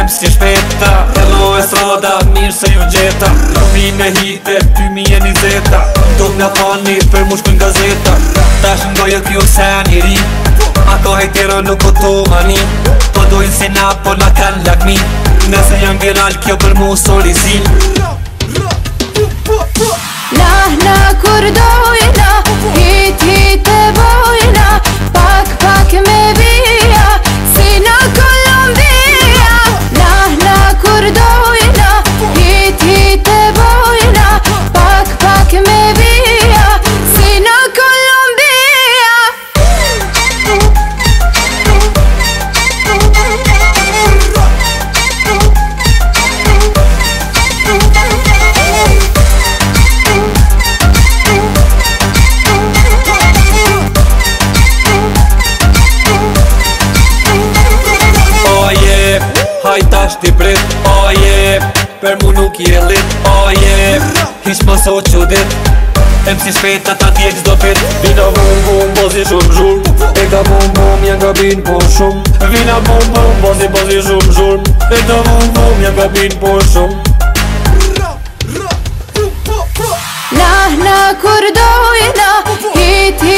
MC shpeta Hello e soda, mirë se ju gjeta Vine hite 2020 Duk nga fani për mu shkujnë gazeta Tash ngojë kjo sen i ri Ato hejtero nuk o to mani Po dojnë si na po na kanë lakmi Nëse janë viral kjo për mu solizi Nahna kur dojna Hit hit e bojna Pak pak me vija Si në Kolombia Nahna kur dojna Hit hit e bojna Pak pak me vija Si në Kolombia Hajtash t'i prit, oh yeah Per mu nuk je lit, oh yeah Hish më so qudit MC shpeta ta t'jek zdo pit Vina vum vum, bozi shumë zhurm E ka vum vum, janë ka bin po shumë Vina vum vum, bozi shumë zhurm E ka vum vum, janë ka bin po shumë Nahna kur dojna Hit